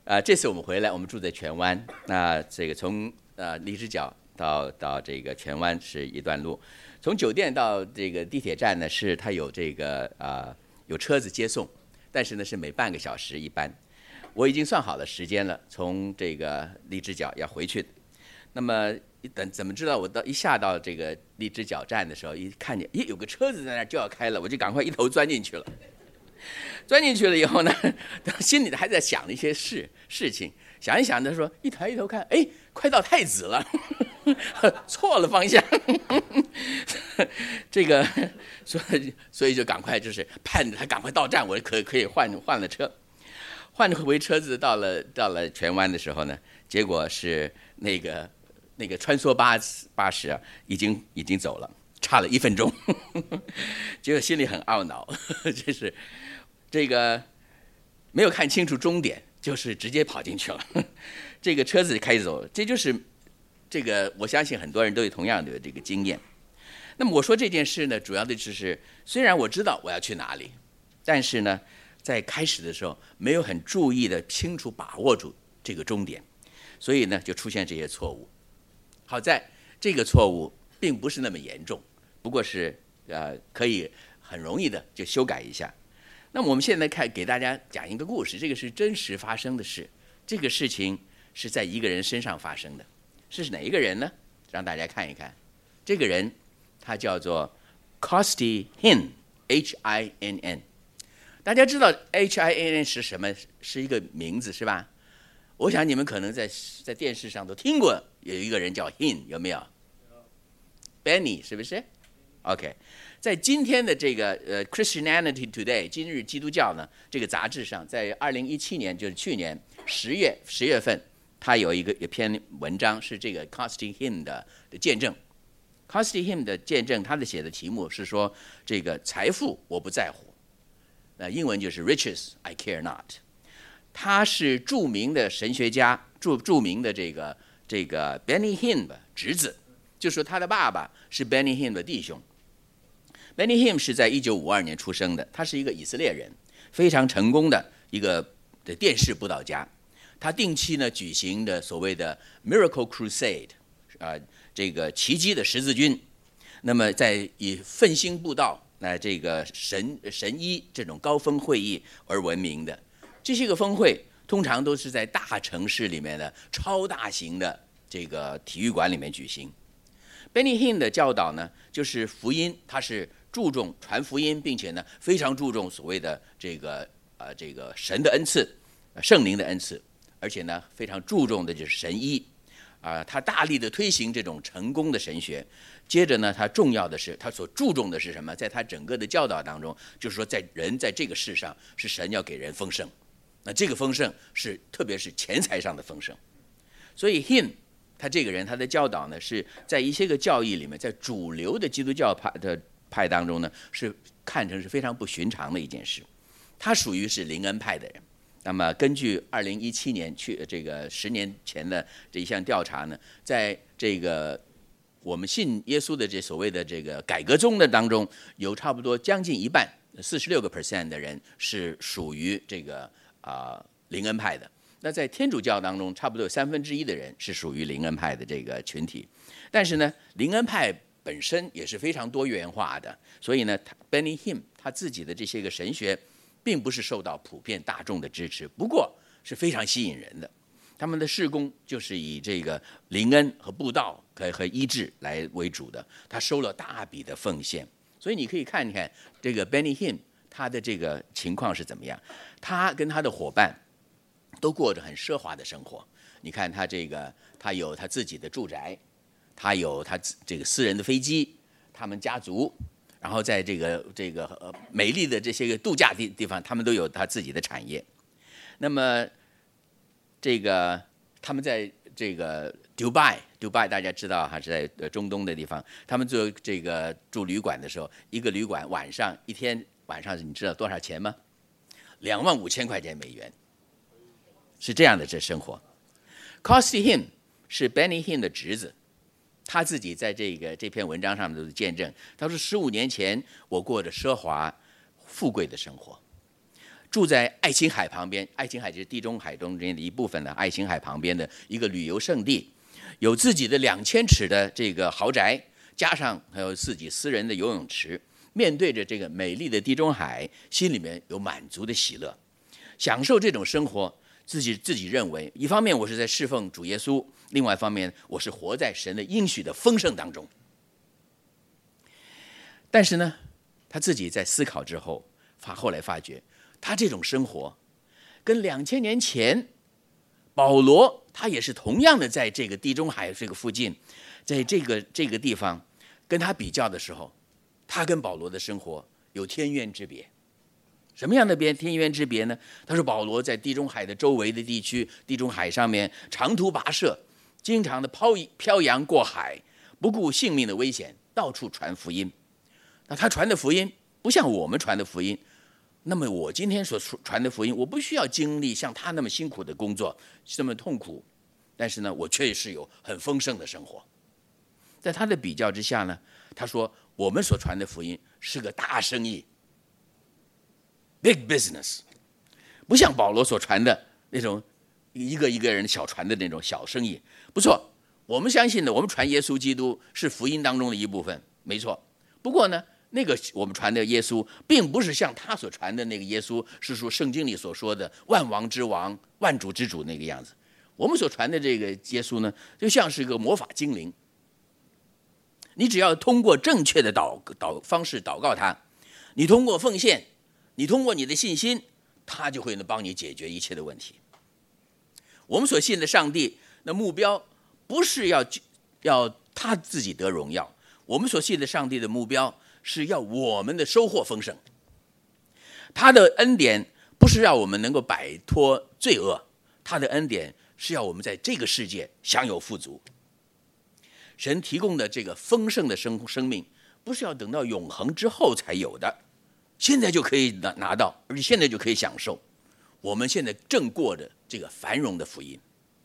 这次我们回来，我们住在荃湾。那这个从荔枝角到这个荃湾是一段路，从酒店到这个地铁站呢，是它有这个有车子接送，但是呢是每半个小时一班。我已经算好了时间了，从这个荔枝角要回去。那么怎么知道我一下到这个荔枝角站的时候，一看见有个车子在那儿就要开了，我就赶快一头钻进去了。钻进去了以后呢，心里还在想一些事情，想一想的说，一抬头看，哎，快到太子了，错了方向。这个，所以就赶快就是盼着他赶快到站，我可以换了车，换回车子到了荃湾的时候呢，结果是那个穿梭巴士啊，已经走了，差了1分钟，结果心里很懊恼，这个没有看清楚终点，就是直接跑进去了，这个车子开走了，这就是这个我相信很多人都有同样的这个经验。那么我说这件事呢，主要的就是虽然我知道我要去哪里，但是呢，在开始的时候没有很注意的清楚把握住这个终点，所以呢就出现这些错误。好在这个错误并不是那么严重，不过是可以很容易的就修改一下。那么我们现在给大家讲一个故事，这个是真实发生的事，这个事情是在一个人身上发生的，是哪一个人呢？让大家看一看，这个人他叫做 Costi Hinn H-I-N-N。 大家知道 H-I-N-N 是什么？是一个名字是吧？我想你们可能在电视上都听过有一个人叫 Hinn， 有没有？ Benny 是不是 ？OK， 在今天的这个Christianity Today 今日基督教呢这个杂志上，在2017年就是去年10月份，他有一篇文章是这个 Costi Hinn 的见证。Costi Hinn 的见证，他的写的题目是说这个财富我不在乎，英文就是 Riches I care not。他是著名的神学家，著名的这个 Benny Hinn 的侄子，就说他的爸爸是 Benny Hinn 的弟兄。Benny Hinn 是在1952年出生的，他是一个以色列人，非常成功的一个电视布道家。他定期呢举行的所谓的 Miracle Crusade，这个奇迹的十字军。那么在以奋兴布道，这个神医这种高峰会议而闻名的。这些个峰会通常都是在大城市里面的超大型的这个体育馆里面举行。Benny Hinn 的教导呢，就是福音，他是注重传福音，并且呢非常注重所谓的这个神的恩赐，圣灵的恩赐，而且呢非常注重的就是神医，他大力的推行这种成功的神学。接着呢，他重要的是他所注重的是什么？在他整个的教导当中，就是说人在这个世上是神要给人丰盛。那这个丰盛是特别是钱财上的丰盛，所以 Hinn 他这个人他的教导呢，是在一些个教义里面，在主流的基督教派当中呢，是看成是非常不寻常的一件事。他属于是灵恩派的人。那么根据2017年这个10年前的这一项调查呢，在这个我们信耶稣的这所谓的这个改革宗的当中，有差不多将近一半46% 的人是属于这个灵恩派的。那在天主教当中，差不多有1/3的人是属于灵恩派的这个群体。但是呢，灵恩派本身也是非常多元化的，所以呢 Benny Hinn 他自己的这些个神学并不是受到普遍大众的支持，不过是非常吸引人的。他们的事工就是以这个灵恩和布道和医治来为主的，他收了大笔的奉献。所以你可以看看这个 Benny Hinn 他的这个情况是怎么样。他跟他的伙伴都过着很奢华的生活。你看他有他自己的住宅，他有他这个私人的飞机，他们家族，然后在这个美丽的这些个度假地方，他们都有他自己的产业。那么他们在这个 Dubai 大家知道还是在中东的地方，他们住旅馆的时候，一个旅馆一天晚上你知道多少钱吗？25,000块钱美元，是这样的这生活。Costi Hinn 是 Benny Hinn 的侄子，他自己在这篇文章上面都是见证。他说15年前我过着奢华富贵的生活，住在爱琴海旁边，爱琴海就是地中海中间的一部分的，爱琴海旁边的一个旅游胜地，有自己的2000尺的这个豪宅，加上还有自己私人的游泳池，面对着这个美丽的地中海，心里面有满足的喜乐，享受这种生活。自己认为，一方面我是在侍奉主耶稣，另外一方面我是活在神的应许的丰盛当中。但是呢，他自己在思考之后，后来发觉，他这种生活跟2000年前保罗他也是同样的在这个地中海这个附近，在这个地方跟他比较的时候，他跟保罗的生活有天渊之别。什么样的天渊之别呢？他说保罗在地中海的周围的地区，地中海上面长途跋涉，经常的漂洋过海，不顾性命的危险，到处传福音。那他传的福音不像我们传的福音，那么我今天所传的福音，我不需要经历像他那么辛苦的工作，这么痛苦，但是呢，我却是有很丰盛的生活。在他的比较之下呢，他说我们所传的福音是个大生意 ，big business， 不像保罗所传的那种一个人小传的那种小生意。不错，我们相信的，我们传耶稣基督是福音当中的一部分，没错。不过呢，那个我们传的耶稣，并不是像他所传的那个耶稣，是说圣经里所说的万王之王、万主之主那个样子。我们所传的这个耶稣呢，就像是一个魔法精灵。你只要通过正确的方式祷告他，你通过奉献，你通过你的信心，他就会能帮你解决一切的问题。我们所信的上帝，那目标不是要他自己得荣耀，我们所信的上帝的目标是要我们的收获丰盛。他的恩典不是让我们能够摆脱罪恶，他的恩典是要我们在这个世界享有富足。神提供的这个丰盛的生命，不是要等到永恒之后才有的，现在就可以拿到，而且现在就可以享受。我们现在正过着这个繁荣的福音。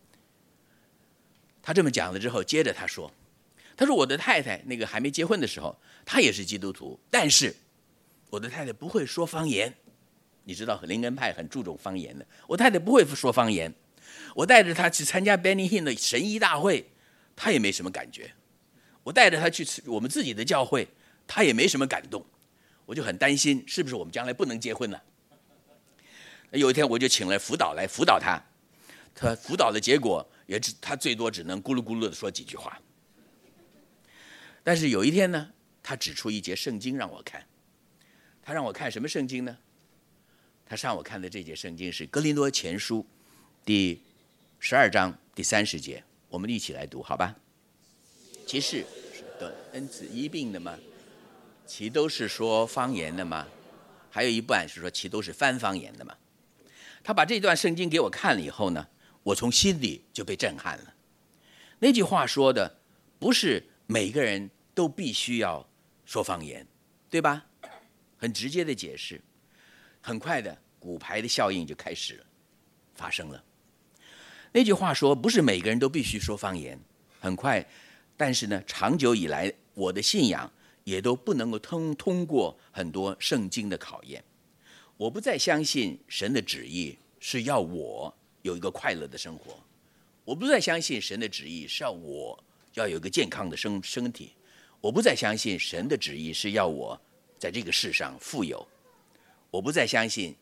他这么讲了之后，接着他说我的太太那个还没结婚的时候，她也是基督徒，但是我的太太不会说方言。你知道灵恩派很注重方言的，我太太不会说方言。我带着她去参加 Benny Hinn 的神医大会，她也没什么感觉。我带着她去我们自己的教会，她也没什么感动。我就很担心，是不是我们将来不能结婚了？有一天我就请了辅导来辅导她，她辅导的结果也她最多只能咕噜咕噜的说几句话。但是有一天呢，他指出一节圣经让我看。他让我看什么圣经呢？他让我看的这节圣经是哥林多前书第12章第30节，我们一起来读好吧？其是的恩赐一并的吗？其都是说方言的吗？还有一半是说其都是翻方言的吗？他把这段圣经给我看了以后呢，我从心里就被震撼了。那句话说的不是每个人都必须要说方言，对吧？很直接的解释，很快的骨牌的效应就开始了，发生了。那句话说不是每个人都必须说方言，很快，但是呢，长久以来我的信仰也都不能够通过很多圣经的考验。我不再相信神的旨意是要我有一个快乐的生活，我不再相信神的旨意是要我要有一个健康的身体，我不再相信神的旨意是要我在这个世上富有，我不再相信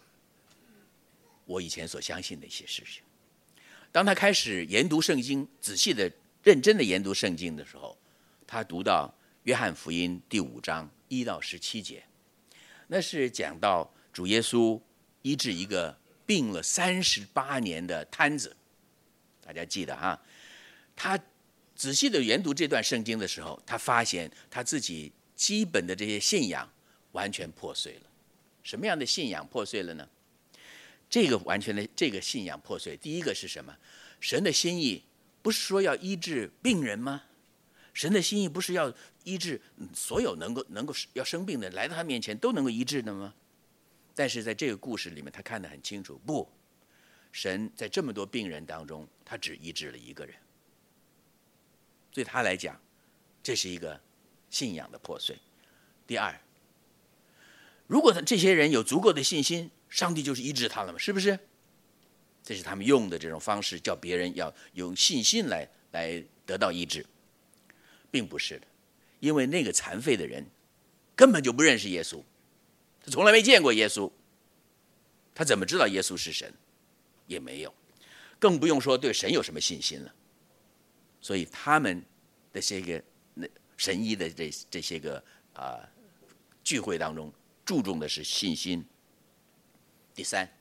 我以前所相信的一些事情。当他开始研读圣经，仔细的认真的研读圣经的时候，他读到约翰福音第5章1到17节，那是讲到主耶稣医治一个病了38年的瘫子。大家记得哈，他仔细的研读这段圣经的时候，他发现他自己基本的这些信仰完全破碎了。什么样的信仰破碎了呢？这个信仰破碎，第一个是什么？神的心意不是说要医治病人吗？神的心意不是要医治所有能够要生病的来到他面前都能够医治的吗？但是在这个故事里面，他看得很清楚，不，神在这么多病人当中，他只医治了一个人。对他来讲，这是一个信仰的破碎。第二，如果这些人有足够的信心， 上帝就是医治他了嘛，是不是？这是他们用的这种方式，叫别人要用信心来得到医治，并不是的。因为那个残废的人根本就不认识耶稣，他从来没见过耶稣，他怎么知道耶稣是神？也没有，更不用说对神有什么信心了。所以他们的这个神医的这些个聚会当中，注重的是信心。第三，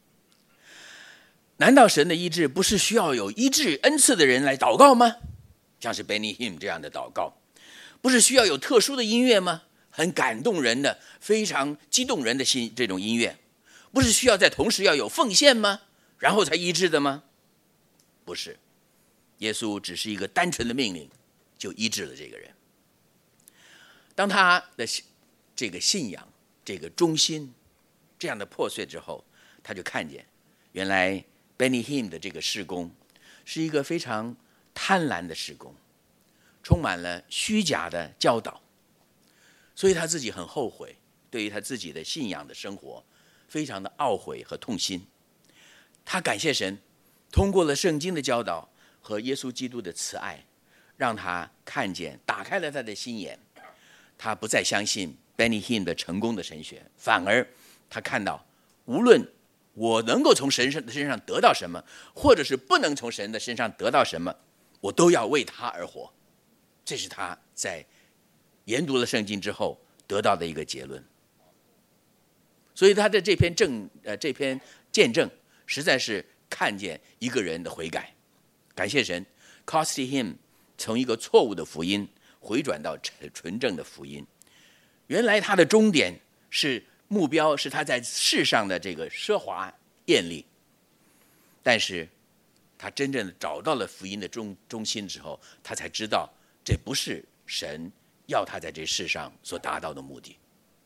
难道神的医治不是需要有医治恩赐的人来祷告吗？像是 Benny Hinn 这样的祷告，不是需要有特殊的音乐吗？很感动人的、非常激动人的这种音乐，不是需要在同时要有奉献吗？然后才医治的吗？不是，耶稣只是一个单纯的命令，就医治了这个人。当他的这个信仰、这个忠心这样的破碎之后，他就看见，原来 Benny Hinn 的这个事工是一个非常贪婪的事工，充满了虚假的教导，所以他自己很后悔，对于他自己的信仰的生活非常的懊悔和痛心。他感谢神，通过了圣经的教导和耶稣基督的慈爱，让他看见，打开了他的心眼。他不再相信 Benny Hinn 的成功的神学，反而他看到，无论我能够从神身上得到什么，或者是不能从神的身上得到什么，我都要为他而活。这是他在研读了圣经之后得到的一个结论。所以他的这篇见证实在是看见一个人的悔改，感谢神 cost him 从一个错误的福音回转到纯正的福音。原来他的终点是目标是他在世上的这个奢华艳丽，但是他真正的找到了福音的中心之后，他才知道这不是神要他在这世上所达到的目的。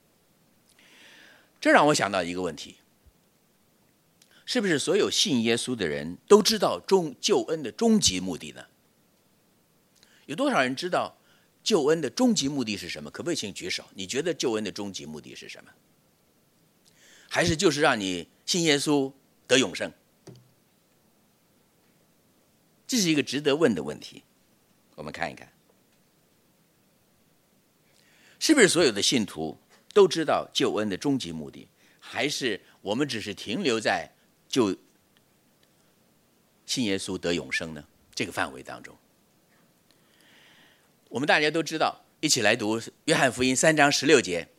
这让我想到一个问题，是不是所有信耶稣的人都知道救恩的终极目的呢？有多少人知道救恩的终极目的是什么？可不可以请举手？你觉得救恩的终极目的是什么？还是就是让你信耶稣得永生？这是一个值得问的问题。我们看一看，是不是所有的信徒都知道救恩的终极目的，还是我们只是停留在就信耶稣得永生呢这个范围当中？我们大家都知道，一起来读约翰福音3章16节，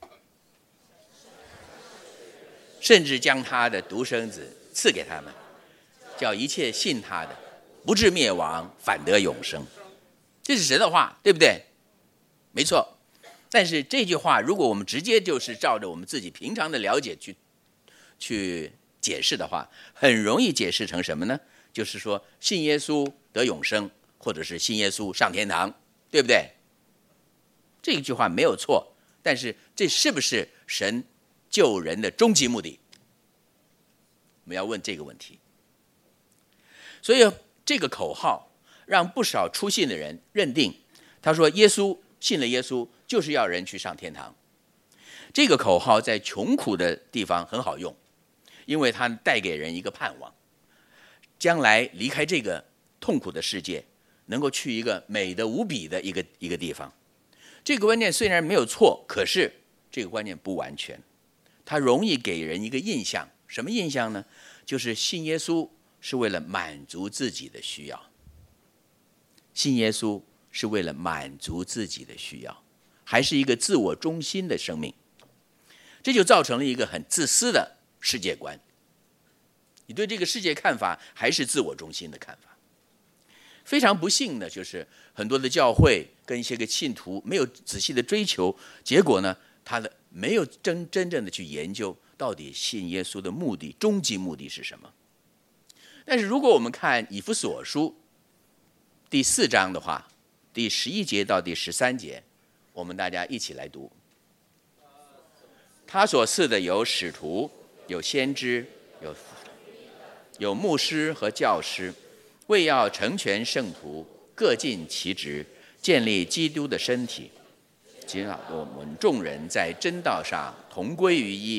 甚至将他的独生子赐给他们，叫一切信他的不至灭亡，反得永生。这是神的话，对不对？没错。但是这句话如果我们直接就是照着我们自己平常的了解去解释的话，很容易解释成什么呢？就是说信耶稣得永生，或者是信耶稣上天堂，对不对？这一句话没有错，但是这是不是神救人的终极目的？我们要问这个问题。所以这个口号让不少初信的人认定，他说信了耶稣就是要人去上天堂。这个口号在穷苦的地方很好用，因为它带给人一个盼望，将来离开这个痛苦的世界，能够去一个美得无比的一个地方。这个观念虽然没有错，可是这个观念不完全，它容易给人一个印象。什么印象呢？就是信耶稣是为了满足自己的需要，信耶稣是为了满足自己的需要，还是一个自我中心的生命。这就造成了一个很自私的世界观，你对这个世界看法还是自我中心的看法。非常不幸的就是很多的教会跟一些个信徒没有仔细的追求，结果呢，他没有真正的去研究到底信耶稣的目的，终极目的是什么。但是如果我们看以弗所书第4章的话，第11节到第13节，我们大家一起来读。他所赐的有使徒，有先知，有牧师和教师，为要成全圣徒，各尽其职，建立基督的身体，即让我们众人在真道上同归于一，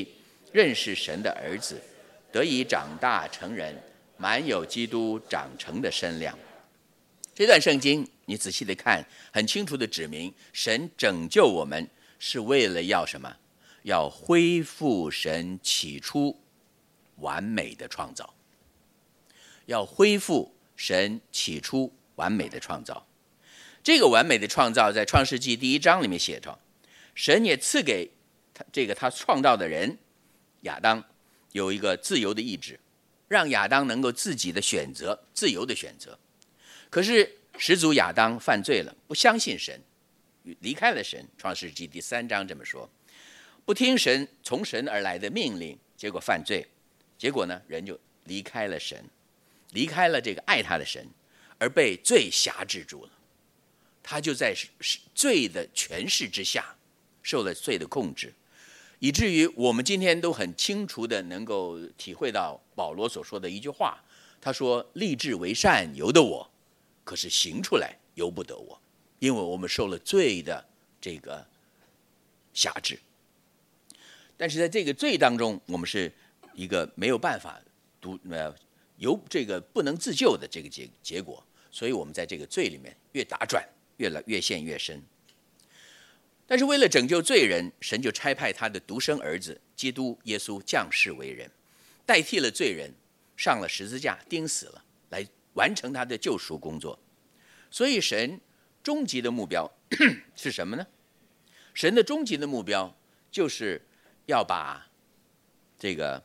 认识神的儿子，得以长大成人，满有基督长成的身量。这段圣经你仔细的看，很清楚的指明，神拯救我们是为了要什么？要恢复神起初完美的创造，要恢复神起初完美的创造。这个完美的创造在创世纪第1章里面写着，神也赐给他创造的人亚当有一个自由的意志，让亚当能够自己的选择，自由的选择。可是始祖亚当犯罪了，不相信神，离开了神。创世纪第3章这么说，不听神从神而来的命令，结果犯罪，结果呢，人就离开了神，离开了这个爱他的神，而被罪辖制住了。他就在罪的权势之下，受了罪的控制，以至于我们今天都很清楚的能够体会到保罗所说的一句话，他说：立志为善由得我，可是行出来由不得我，因为我们受了罪的这个辖制。但是在这个罪当中，我们是一个没有办法由这个不能自救的这个结果，所以我们在这个罪里面越打转，越陷越深。但是为了拯救罪人，神就差派他的独生儿子基督耶稣降世为人，代替了罪人，上了十字架钉死了，来完成他的救赎工作。所以神终极的目标是什么呢？神的终极的目标就是要把这个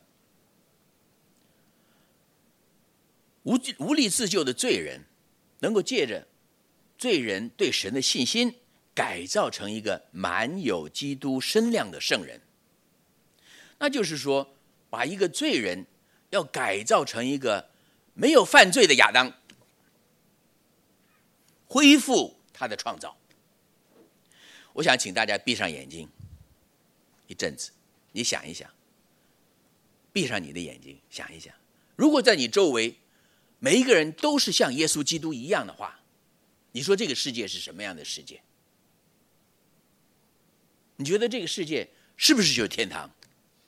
无力自救的罪人，能够借着罪人对神的信心，改造成一个满有基督身量的圣人。那就是说，把一个罪人要改造成一个没有犯罪的亚当，恢复他的创造。我想请大家闭上眼睛一阵子，你想一想，闭上你的眼睛想一想，如果在你周围每一个人都是像耶稣基督一样的话，你说这个世界是什么样的世界？你觉得这个世界是不是就是天堂？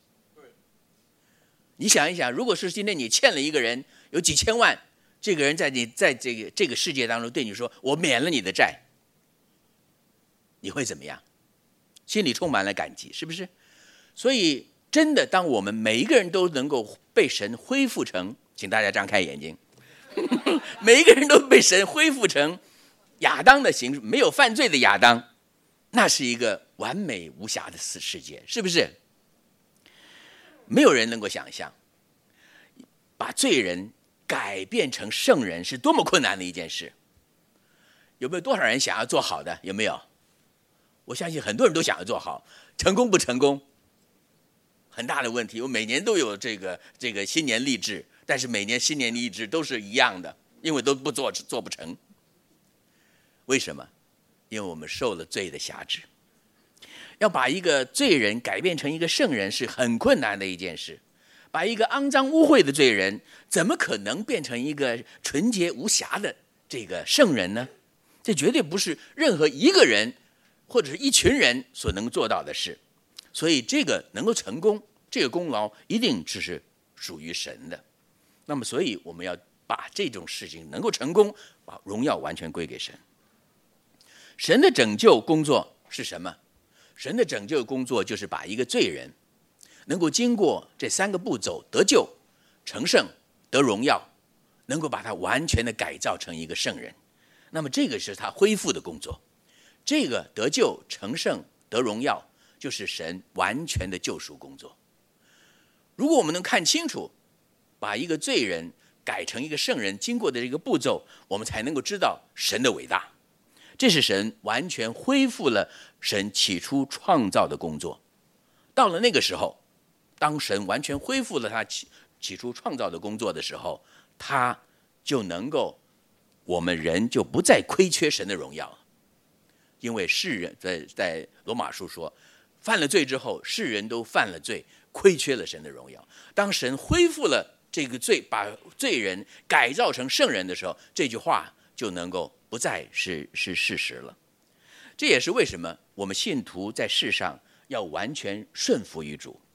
你想一想，如果是今天你欠了一个人有几千万，这个人在这个世界当中对你说我免了你的债，你会怎么样？心里充满了感激，是不是？所以真的当我们每一个人都能够被神恢复成，请大家张开眼睛每一个人都被神恢复成亚当的形式，没有犯罪的亚当，那是一个完美无瑕的世界，是不是？没有人能够想象把罪人改变成圣人是多么困难的一件事。有没有多少人想要做好的？有没有？我相信很多人都想要做好，成功不成功很大的问题。我每年都有这个新年励志，但是每年新年励志都是一样的，因为都不做不成。为什么？因为我们受了罪的辖制。要把一个罪人改变成一个圣人是很困难的一件事。把一个肮脏污秽的罪人，怎么可能变成一个纯洁无瑕的这个圣人呢？这绝对不是任何一个人或者是一群人所能做到的事。所以这个能够成功，这个功劳一定只是属于神的。那么所以我们要把这种事情能够成功，把荣耀完全归给神。神的拯救工作是什么？神的拯救工作就是把一个罪人能够经过这3个步骤，得救、成圣、得荣耀，能够把他完全的改造成一个圣人。那么这个是他恢复的工作。这个得救、成圣、得荣耀，就是神完全的救赎工作。如果我们能看清楚，把一个罪人改成一个圣人经过的这个步骤，我们才能够知道神的伟大。这是神完全恢复了神起初创造的工作。到了那个时候，当神完全恢复了他起初创造的工作的时候，他就能够，我们人就不再亏缺神的荣耀了。因为世人在罗马书说，犯了罪之后，世人都犯了罪，亏缺了神的荣耀。当神恢复了这个罪，把罪人改造成圣人的时候，这句话就能够不再是事实了。这也是为什么我们信徒在世上要完全顺服于主，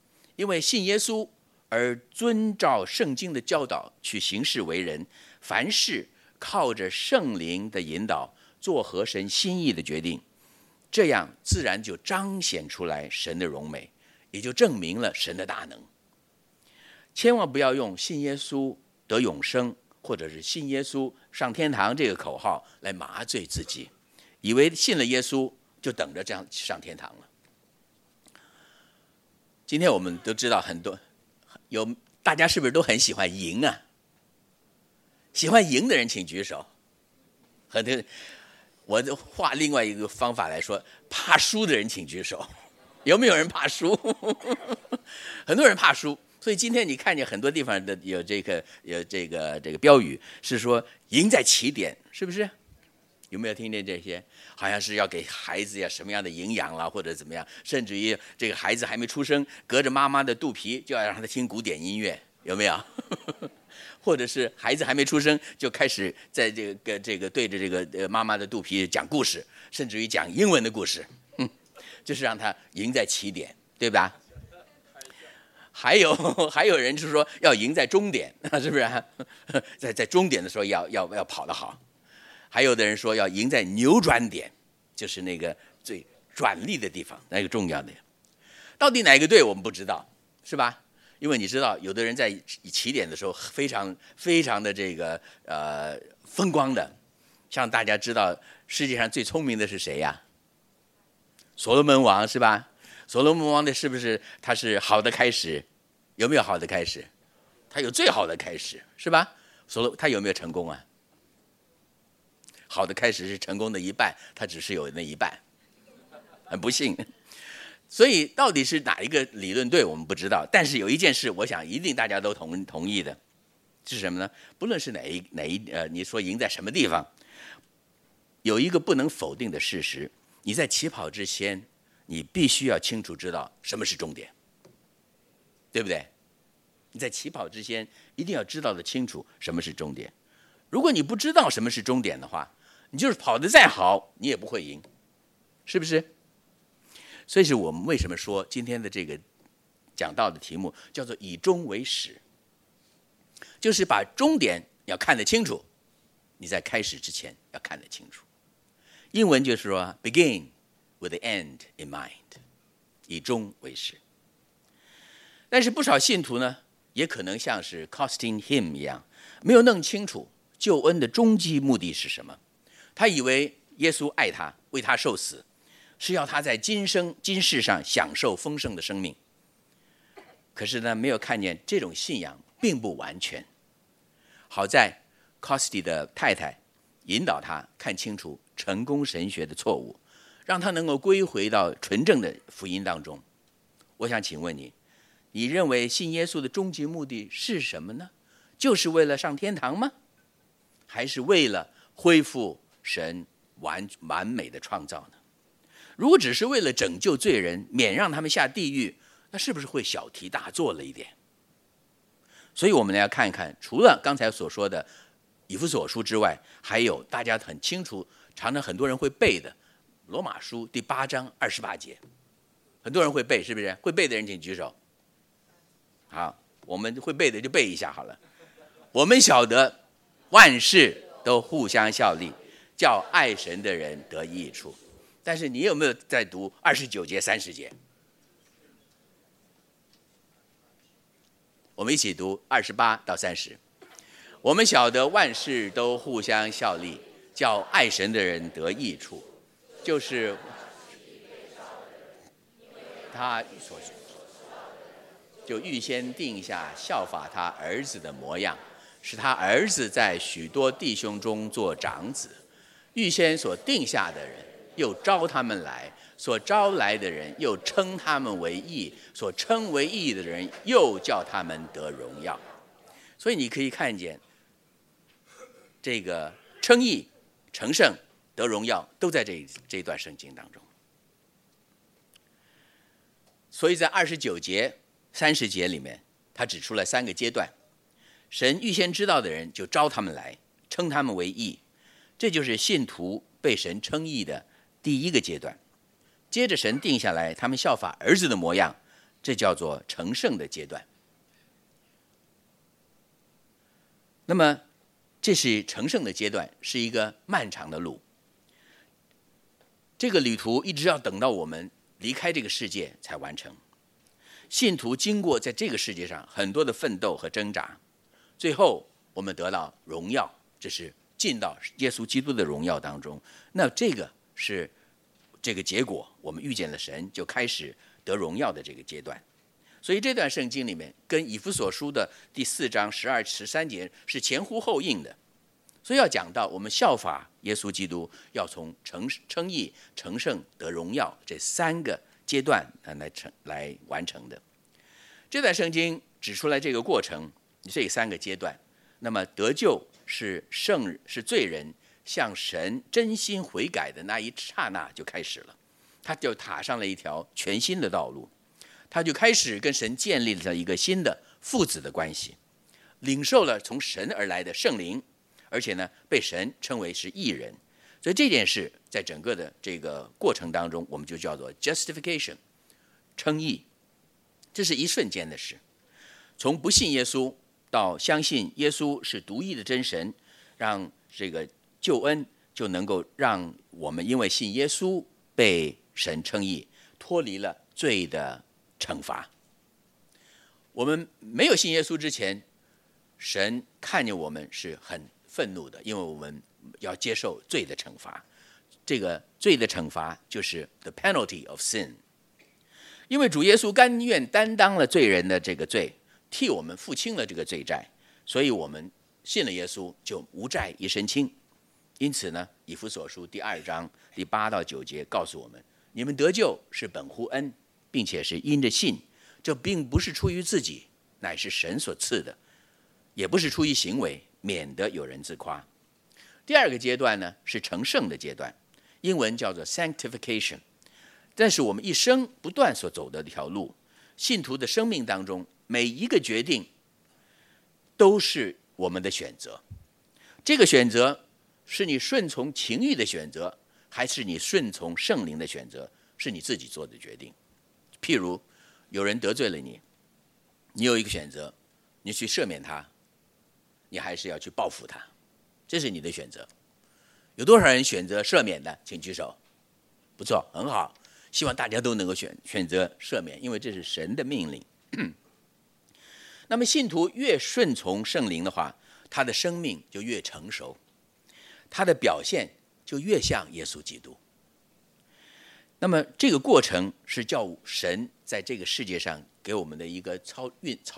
因为信耶稣而遵照圣经的教导去行事为人，凡事靠着圣灵的引导做合神心意的决定，这样自然就彰显出来神的荣美，也就证明了神的大能。千万不要用信耶稣得永生，或者是信耶稣上天堂这个口号来麻醉自己，以为信了耶稣就等着这样上天堂了。今天我们都知道很多大家是不是都很喜欢赢啊？喜欢赢的人请举手。很多我换另外一个方法来说，怕输的人请举手。有没有人怕输？很多人怕输，所以今天你看见很多地方的有这个标语是说赢在起点，是不是？有没有听见这些？好像是要给孩子什么样的营养啦，或者怎么样，甚至于这个孩子还没出生，隔着妈妈的肚皮就要让他听古典音乐，有没有？或者是孩子还没出生就开始在这个对着这个妈妈的肚皮讲故事，甚至于讲英文的故事，就是让他赢在起点，对吧？还有人是说要赢在终点，是不是？在终点的时候要跑得好。还有的人说要赢在扭转点，就是那个最转力的地方，那个重要的。到底哪个对我们不知道，是吧？因为你知道，有的人在起点的时候非常非常的这个风光的，像大家知道世界上最聪明的是谁呀？所罗门王，是吧？所罗门王的是不是他是好的开始？有没有好的开始？他有最好的开始，是吧？他有没有成功啊？好的开始是成功的一半，他只是有那一半，很不幸。所以到底是哪一个理论对我们不知道，但是有一件事我想一定大家都同意的，是什么呢？不论是你说赢在什么地方，有一个不能否定的事实，你在起跑之前你必须要清楚知道什么是终点，对不对？你在起跑之前一定要知道的清楚什么是终点。如果你不知道什么是终点的话，你就是跑得再好你也不会赢，是不是？所以是我们为什么说今天的这个讲到的题目叫做以终为始，就是把终点要看得清楚，你在开始之前要看得清楚。英文就是说 begin with the end in mind， 以终为始。但是不少信徒呢，也可能像是 Costin Him 一样，没有弄清楚救恩的终极目的是什么。他以为耶稣爱他，为他受死，是要他在今世上享受丰盛的生命。可是呢，没有看见这种信仰并不完全。好在 Costi 的太太引导他看清楚成功神学的错误，让他能够归回到纯正的福音当中。我想请问你，你认为信耶稣的终极目的是什么呢？就是为了上天堂吗？还是为了恢复神完美的创造呢？如果只是为了拯救罪人，免让他们下地狱，那是不是会小题大做了一点？所以我们来看一看，除了刚才所说的以弗所书之外，还有大家很清楚，常常很多人会背的罗马书第8章28节，很多人会背，是不是？会背的人请举手。好，我们会背的就背一下好了。我们晓得万事都互相效力，叫爱神的人得益处。但是你有没有在读29节30节？我们一起读28到30。我们晓得万事都互相效力，叫爱神的人得益处，就是他所就预先定下效法他儿子的模样，使他儿子在许多弟兄中做长子。预先所定下的人，又招他们来；所招来的人，又称他们为义；所称为义的人，又叫他们得荣耀。所以你可以看见，这个称义、成圣、得荣耀，都在这一段圣经当中。所以在29节、30节里面，他指出了3个阶段。神预先知道的人，就招他们来，称他们为义，这就是信徒被神称义的第一个阶段。接着神定下来，他们效法儿子的模样， 这叫做成圣的阶段。那么这是成圣的阶段，是一个漫长的路。这个旅途一直要等到我们离开这个世界才完成。信徒经过在这个世界上很多的奋斗和挣扎，最后我们得到荣耀，这是进到耶稣基督的荣耀当中。那这个是这个结果，我们遇见了神，就开始得荣耀的这个阶段。所以这段圣经里面跟以弗所书的第4章12、13节是前呼后应的。所以要讲到我们效法耶稣基督，要从称义、成圣、得荣耀这3个阶段来完成的。这段圣经指出来这个过程，这3个阶段。那么得救是罪人向神真心悔改的那一刹那就开始了，他就踏上了一条全新的道路，他就开始跟神建立了一个新的父子的关系，领受了从神而来的圣灵，而且呢被神称为是义人。所以这件事在整个的这个过程当中，我们就叫做 justification， 称义。这是一瞬间的事，从不信耶稣到相信耶稣是独一的真神，让这个救恩就能够让我们因为信耶稣被神称义，脱离了罪的惩罚。我们没有信耶稣之前，神看见我们是很愤怒的，因为我们要接受罪的惩罚。这个罪的惩罚就是 the penalty of sin， 因为主耶稣甘愿担当了罪人的这个罪，替我们付清了这个罪债，所以我们信了耶稣就无债一身轻。因此呢，以弗所书第2章第8到9节告诉我们，你们得救是本乎恩，并且是因着信，这并不是出于自己，乃是神所赐的，也不是出于行为，免得有人自夸。第2个阶段呢，是成圣的阶段，英文叫做 sanctification。 但是我们一生不断所走的一条路，信徒的生命当中每一个决定都是我们的选择。这个选择是你顺从情欲的选择，还是你顺从圣灵的选择，是你自己做的决定。譬如有人得罪了你，你有一个选择，你去赦免他，你还是要去报复他，这是你的选择。有多少人选择赦免的？请举手。不错，很好，希望大家都能够选择赦免，因为这是神的命令。那么信徒越顺从圣灵的话，他的生命就越成熟，他的表现就越像耶稣基督。那么这个过程是叫神在这个世界上给我们的一个操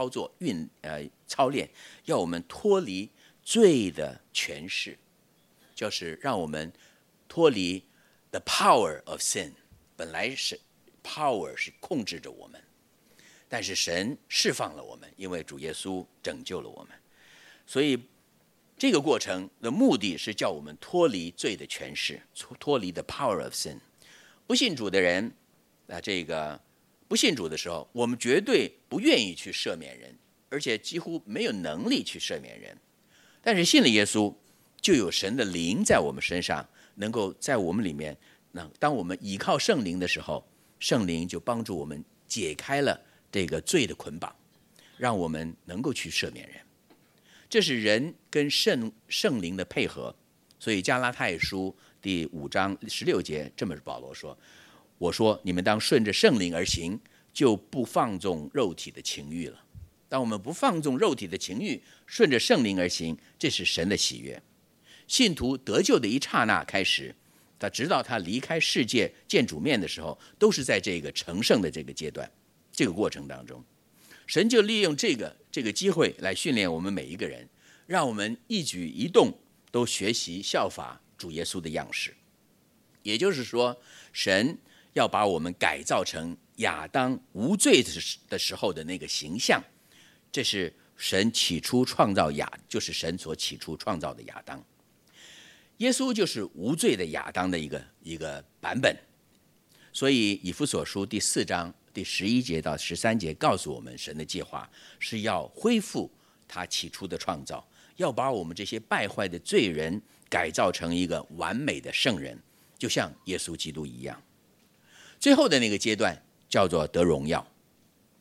练，要我们脱离罪的权势，就是让我们脱离 the power of sin。 本来是 power 是控制着我们，但是神释放了我们，因为主耶稣拯救了我们。所以这个过程的目的是叫我们脱离罪的权势，脱离 the power of sin。 不信主的人不信主的时候，我们绝对不愿意去赦免人，而且几乎没有能力去赦免人。但是信了耶稣，就有神的灵在我们身上，能够在我们里面，当我们依靠圣灵的时候，圣灵就帮助我们解开了这个罪的捆绑，让我们能够去赦免人。这是人跟圣灵的配合。所以加拉太书第5章16节，这么保罗说，我说你们当顺着圣灵而行，就不放纵肉体的情欲了。当我们不放纵肉体的情欲，顺着圣灵而行，这是神的喜悦。信徒得救的一刹那开始，他直到他离开世界见主面的时候，都是在这个成圣的这个阶段，这个过程当中，神就利用这个机会来训练我们每一个人，让我们一举一动都学习效法主耶稣的样式。也就是说，神要把我们改造成亚当无罪的时候的那个形象，这是神起初创造就是神所起初创造的亚当。耶稣就是无罪的亚当的一个版本。所以以弗所书第4章第11节到13节告诉我们，神的计划是要恢复他起初的创造，要把我们这些败坏的罪人改造成一个完美的圣人，就像耶稣基督一样。最后的那个阶段叫做得荣耀。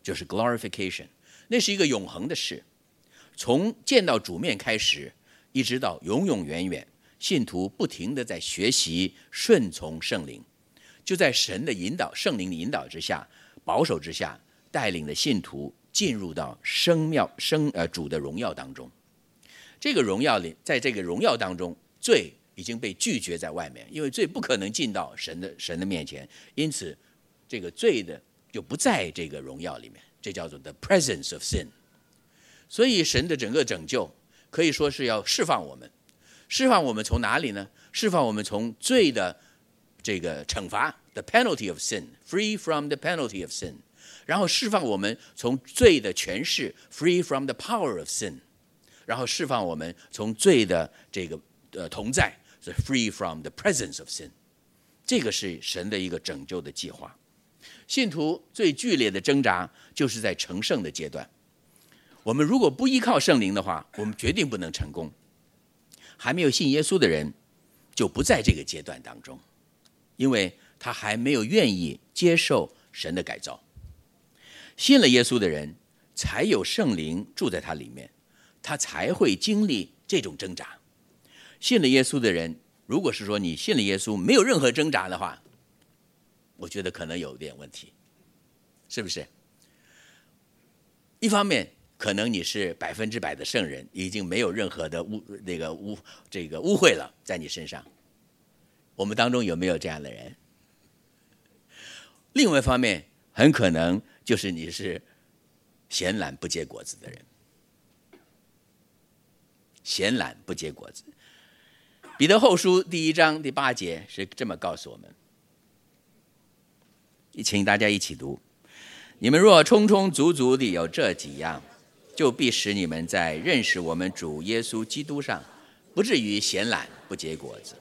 就是 glorification， 那是一个永恒的事，从见到主面开始，一直到永永远远，信徒不停地在学习顺从圣灵，就在神的引导、圣灵的引导之下、保守之下，带领的信徒进入到主的荣耀当中。这个荣耀里，在这个荣耀当中，罪已经被拒绝在外面，因为罪不可能进到神的面前，因此这个罪的就不在这个荣耀里面，这叫做 the presence of sin。 所以神的整个拯救可以说是要释放我们，释放我们从哪里呢？释放我们从罪的这个惩罚 the penalty of sin， free from the penalty of sin， 然后释放我们从罪的权势 free from the power of sin， 然后释放我们从罪的这个同在 free from the presence of sin。 这个是神的一个拯救的计划。信徒最剧烈的挣扎就是在成圣的阶段，我们如果不依靠圣灵的话，我们决定不能成功。还没有信耶稣的人就不在这个阶段当中，因为他还没有愿意接受神的改造。信了耶稣的人才有圣灵住在他里面，他才会经历这种挣扎。信了耶稣的人，如果是说你信了耶稣没有任何挣扎的话，我觉得可能有点问题，是不是？一方面可能你是100%的圣人，已经没有任何的污秽了在你身上。我们当中有没有这样的人？另外一方面，很可能就是你是闲懒不结果子的人。闲懒不结果子。彼得后书第1章第8节是这么告诉我们，请大家一起读：你们若充充足足地有这几样，就必使你们在认识我们主耶稣基督上，不至于闲懒不结果子。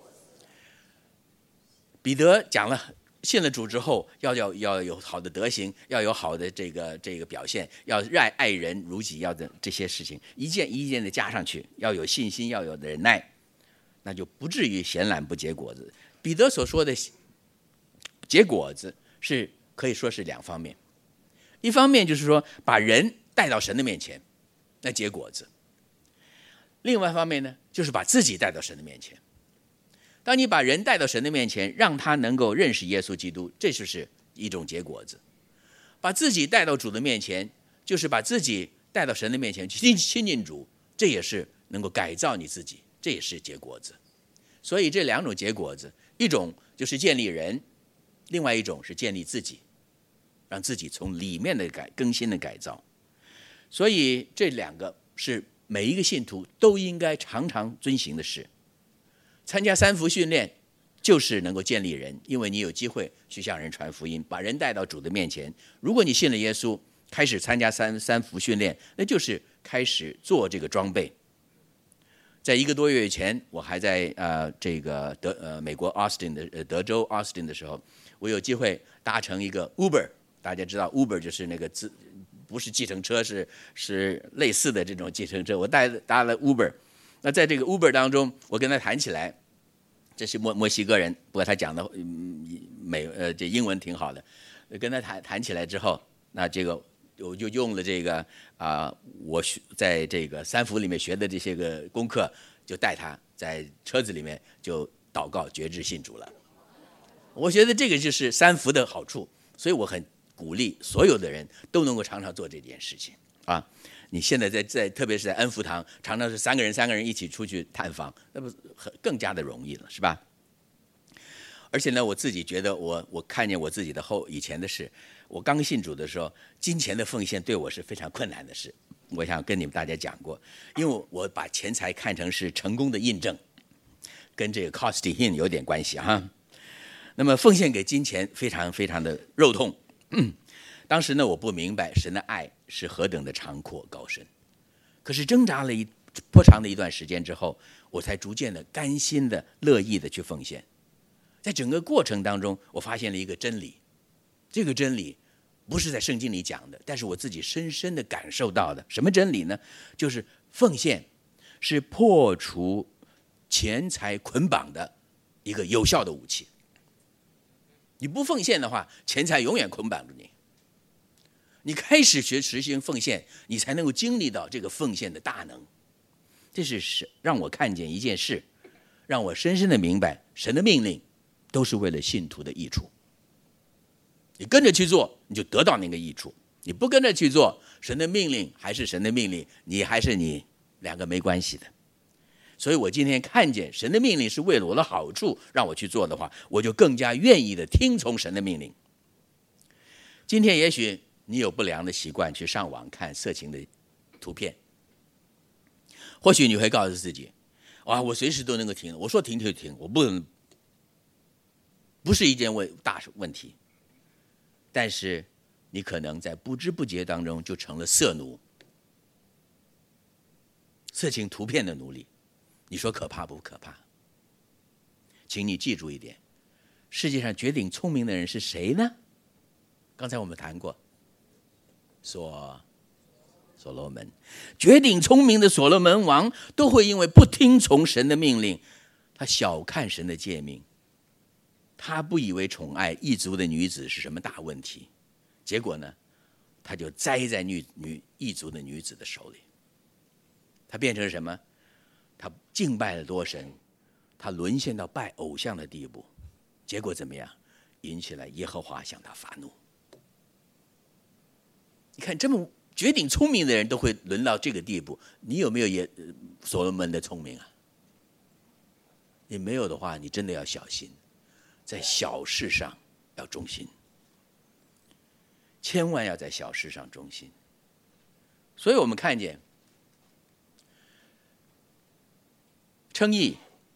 彼得讲了，信了主之后要有好的德行，要有好的这个表现，要爱人如己，要的这些事情一件一件的加上去，要有信心，要有忍耐，那就不至于闲懒不结果子。彼得所说的结果子是可以说是两方面，一方面就是说把人带到神的面前，那结果子；另外一方面呢，就是把自己带到神的面前。当你把人带到神的面前，让他能够认识耶稣基督，这就是一种结果子。把自己带到主的面前，就是把自己带到神的面前去亲近主，这也是能够改造你自己，这也是结果子。所以这两种结果子，一种就是建立人，另外一种是建立自己，让自己从里面的更新的改造。所以这两个是每一个信徒都应该常常遵行的事。参加3福训练就是能够建立人，因为你有机会去向人传福音，把人带到主的面前。如果你信了耶稣，开始参加三福训练，那就是开始做这个装备。在1个多月以前，我还在美国 Austin 的德州 Austin 的时候，我有机会搭乘一个 Uber。大家知道 Uber 就是那个不是计程车，是类似的这种计程车。我搭了 Uber。那在这个 Uber 当中，我跟他谈起来，这是墨西哥人，不过他讲的这英文挺好的。跟他谈起来之后，那这个我就用了这个我在这个3福里面学的这些个功课，就带他在车子里面就祷告决志信主了。我觉得这个就是3福的好处，所以我很鼓励所有的人都能够常常做这件事情啊。你现在特别是在恩福堂，常常是3个人一起出去探访，那不更加的容易了，是吧？而且呢，我自己觉得我看见我自己的以前的事，我刚信主的时候，金钱的奉献对我是非常困难的事。我想跟你们大家讲过，因为我把钱财看成是成功的印证，跟这个 costly in 有点关系哈。那么奉献给金钱非常非常的肉痛。当时呢，我不明白神的爱是何等的长阔高深，可是挣扎了颇长的一段时间之后，我才逐渐的甘心的乐意的去奉献。在整个过程当中，我发现了一个真理，这个真理不是在圣经里讲的，但是我自己深深的感受到的。什么真理呢？就是奉献是破除钱财捆绑的一个有效的武器。你不奉献的话，钱财永远捆绑着你。 你开始实行奉献，你才能够经历到这个奉献的大能。这是让我看见一件事，让我深深的明白，神的命令都是为了信徒的益处。你跟着去做，你就得到那个益处；你不跟着去做，神的命令还是神的命令，你还是你，两个没关系的。所以我今天看见神的命令是为了我的好处，让我去做的话，我就更加愿意的听从神的命令。今天也许你有不良的习惯，去上网看色情的图片，或许你会告诉自己，我随时都能够停，我说停就停，我不是一件大问题。但是你可能在不知不觉当中就成了色奴，色情图片的奴隶。你说可怕不可怕？请你记住一点，世界上绝顶聪明的人是谁呢？刚才我们谈过所罗门，绝顶聪明的所罗门王都会因为不听从神的命令，他小看神的诫命，他不以为宠爱异族的女子是什么大问题，结果呢，他就栽在异族的女子的手里。他变成什么？他敬拜了多神，他沦陷到拜偶像的地步，结果怎么样？引起了耶和华向他发怒。你看，这么绝顶聪明的人都会沦到这个地步，你有没有所罗门的聪明啊？你没有的话，你真的要小心，在小事上要忠心，千万要在小事上忠心。所以我们看见称义、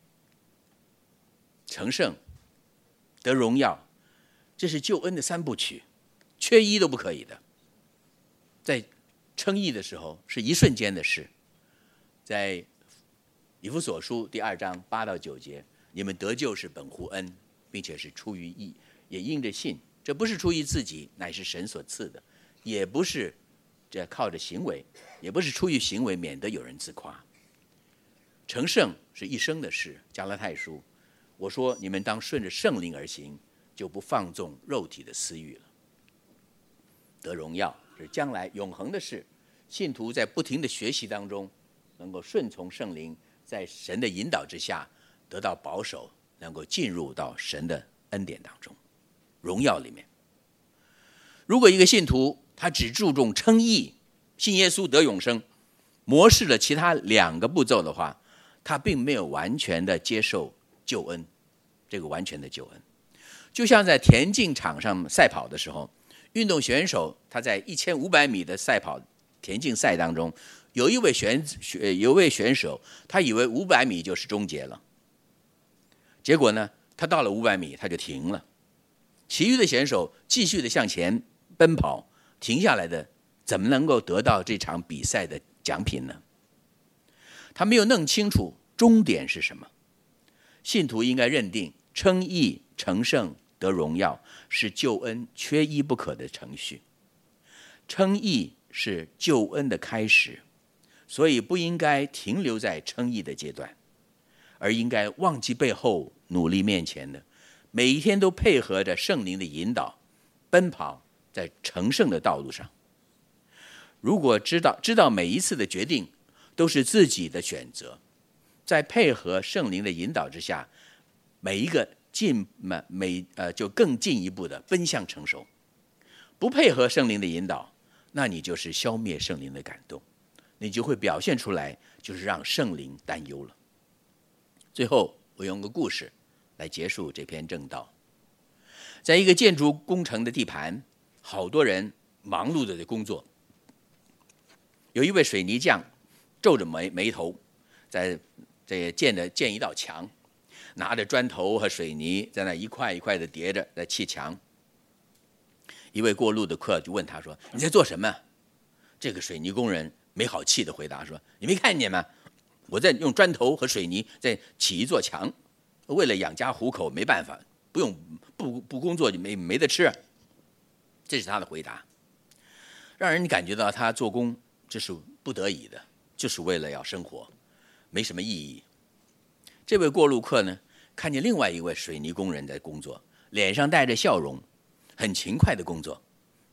成圣、得荣耀，这是救恩的三部曲，缺一都不可以的。在称义的时候是一瞬间的事，在以弗所书第2章8到9节，你们得救是本乎恩，并且是出于义，也因着信。这不是出于自己，乃是神所赐的；也不是这靠着行为，也不是出于行为，免得有人自夸。成圣是一生的事，加拉太书，我说你们当顺着圣灵而行，就不放纵肉体的私欲了。得荣耀是将来永恒的事，信徒在不停的学习当中，能够顺从圣灵，在神的引导之下得到保守，能够进入到神的恩典当中，荣耀里面。如果一个信徒他只注重称义，信耶稣得永生，漠视了其他2个步骤的话，他并没有完全的接受救恩，这个完全的救恩。就像在田径场上赛跑的时候，运动选手他在1500米的赛跑田径赛当中，有一位选手，他以为500米就是终结了，结果呢，他到了500米他就停了，其余的选手继续的向前奔跑，停下来的怎么能够得到这场比赛的奖品呢？他没有弄清楚终点是什么。信徒应该认定称义、成圣、得荣耀是救恩缺一不可的程序。称义是救恩的开始，所以不应该停留在称义的阶段，而应该忘记背后，努力面前的，每一天都配合着圣灵的引导，奔跑在成圣的道路上。如果知道每一次的决定都是自己的选择，在配合圣灵的引导之下，每一个就更进一步的奔向成熟。不配合圣灵的引导，那你就是消灭圣灵的感动，你就会表现出来，就是让圣灵担忧了。最后，我用个故事来结束这篇正道。在一个建筑工程的地盘，好多人忙碌的工作。有一位水泥匠皱着眉头，在这建一道墙，拿着砖头和水泥在那一块一块的叠着在砌墙。一位过路的客就问他说：“你在做什么？”这个水泥工人没好气的回答说：“你没看见吗？我在用砖头和水泥在砌一座墙，为了养家糊口，没办法，不工作就没得吃。”这是他的回答，让人感觉到他做工这是不得已的，就是为了要生活，没什么意义。这位过路客呢，看见另外一位水泥工人在工作，脸上带着笑容，很勤快的工作，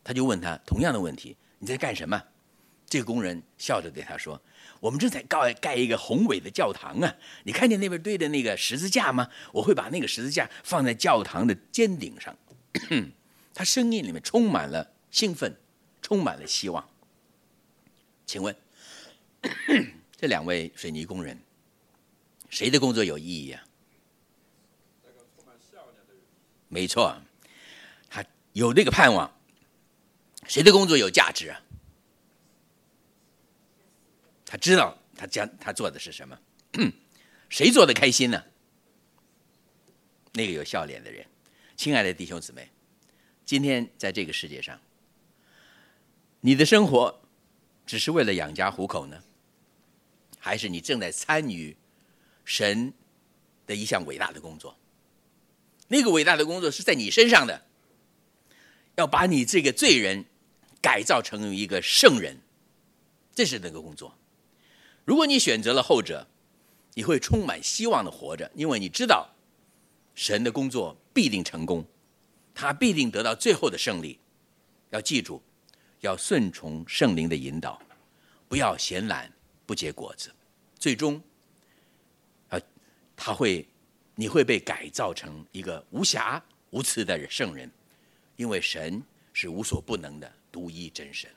他就问他同样的问题：你在干什么？这个工人笑着对他说：我们正在盖一个宏伟的教堂啊！你看见那边堆的那个十字架吗？我会把那个十字架放在教堂的尖顶上。他声音里面充满了兴奋，充满了希望。请问这2位水泥工人，谁的工作有意义啊？没错，他有那个盼望。谁的工作有价值啊？他知道他做的是什么。谁做的开心呢？那个有笑脸的人。亲爱的弟兄姊妹，今天在这个世界上，你的生活只是为了养家糊口呢，还是你正在参与神的一项伟大的工作？那个伟大的工作是在你身上的，要把你这个罪人改造成为一个圣人，这是那个工作。如果你选择了后者，你会充满希望的活着，因为你知道神的工作必定成功，他必定得到最后的胜利。要记住，要顺从圣灵的引导，不要闲懒不结果子，最终你会被改造成一个无瑕无疵的圣人，因为神是无所不能的独一真神。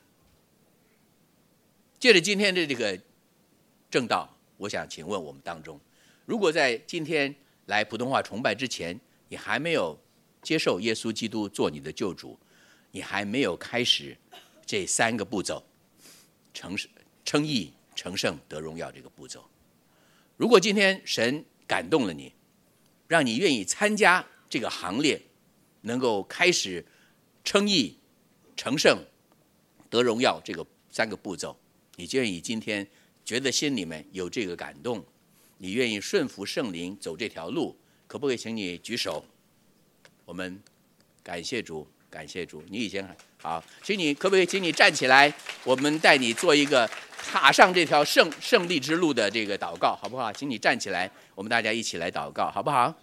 借着今天的这个正道，我想请问我们当中，如果在今天来普通话崇拜之前，你还没有接受耶稣基督做你的救主，你还没有开始这3个步骤，称义、成圣、得荣耀这个步骤。如果今天神感动了你，让你愿意参加这个行列，能够开始称义、成圣、得荣耀这个3个步骤，你愿意今天觉得心里面有这个感动，你愿意顺服圣灵走这条路，可不可以请你举手？我们感谢主，感谢主。你已经好，可不可以请你站起来？我们带你做一个踏上这条胜利之路的这个祷告，好不好？请你站起来，我们大家一起来祷告，好不好？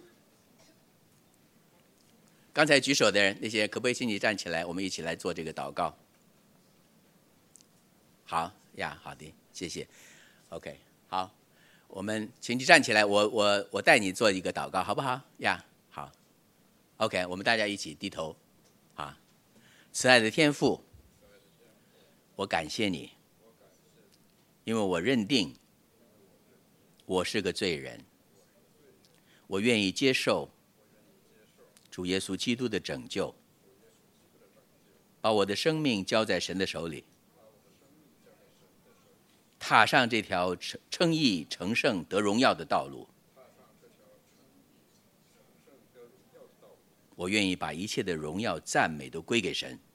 刚才举手的人，那些可不可以请你站起来？我们一起来做这个祷告。好呀，好的，谢谢。OK， 好，我们请你站起来，我带你做一个祷告，好不好呀？好 ，OK， 我们大家一起低头。啊，慈爱的天父，我感谢你，因为我认定我是个罪人，我愿意接受主耶稣基督的拯救，把我的生命交在神的手里，踏上这条称义、成圣、得荣耀的道路。我愿意把一切的荣耀、赞美都归给神，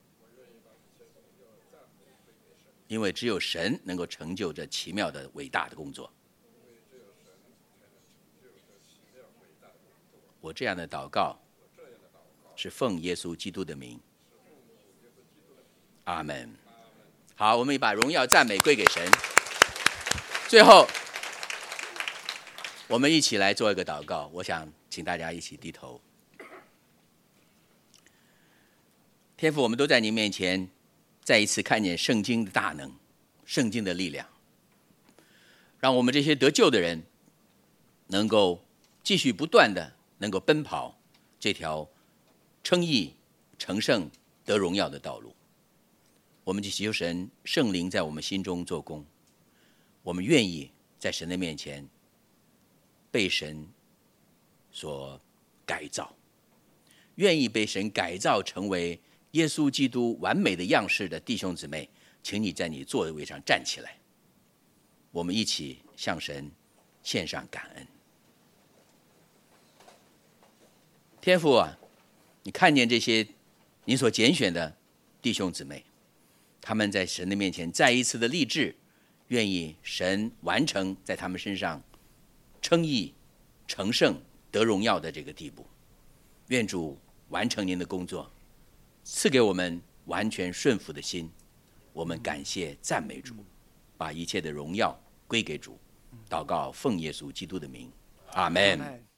因为只有神能够成就这奇妙的、伟大的工作。我这样的祷告是奉耶稣基督的名，阿们。好，我们把荣耀、赞美归给神。最后，我们一起来做一个祷告。我想请大家一起低头。天父，我们都在您面前再一次看见圣经的大能，圣经的力量，让我们这些得救的人能够继续不断的能够奔跑这条称义、成圣、得荣耀的道路。我们就祈求神圣灵在我们心中做工，我们愿意在神的面前被神所改造，愿意被神改造成为耶稣基督完美的样式的弟兄姊妹，请你在你座位上站起来，我们一起向神献上感恩。天父啊，你看见这些你所拣选的弟兄姊妹，他们在神的面前再一次的立志，愿意神完成在他们身上称义、成圣、得荣耀的这个地步。愿主完成您的工作，赐给我们完全顺服的心。我们感谢赞美主，把一切的荣耀归给主。祷告奉耶稣基督的名，阿们。